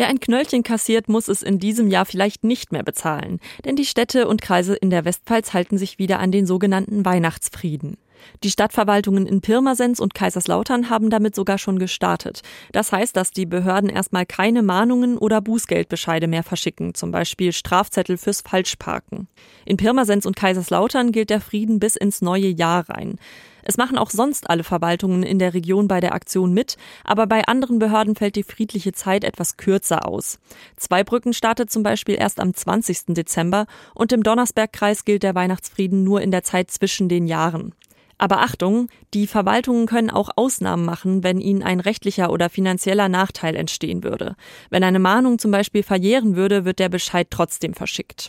Wer ein Knöllchen kassiert, muss es in diesem Jahr vielleicht nicht mehr bezahlen. Denn die Städte und Kreise in der Westpfalz halten sich wieder an den sogenannten Weihnachtsfrieden. Die Stadtverwaltungen in Pirmasens und Kaiserslautern haben damit sogar schon gestartet. Das heißt, dass die Behörden erstmal keine Mahnungen oder Bußgeldbescheide mehr verschicken, zum Beispiel Strafzettel fürs Falschparken. In Pirmasens und Kaiserslautern gilt der Frieden bis ins neue Jahr rein. Es machen auch sonst alle Verwaltungen in der Region bei der Aktion mit, aber bei anderen Behörden fällt die friedliche Zeit etwas kürzer aus. Zweibrücken startet zum Beispiel erst am 20. Dezember und im Donnersbergkreis gilt der Weihnachtsfrieden nur in der Zeit zwischen den Jahren. Aber Achtung, die Verwaltungen können auch Ausnahmen machen, wenn ihnen ein rechtlicher oder finanzieller Nachteil entstehen würde. Wenn eine Mahnung zum Beispiel verjähren würde, wird der Bescheid trotzdem verschickt.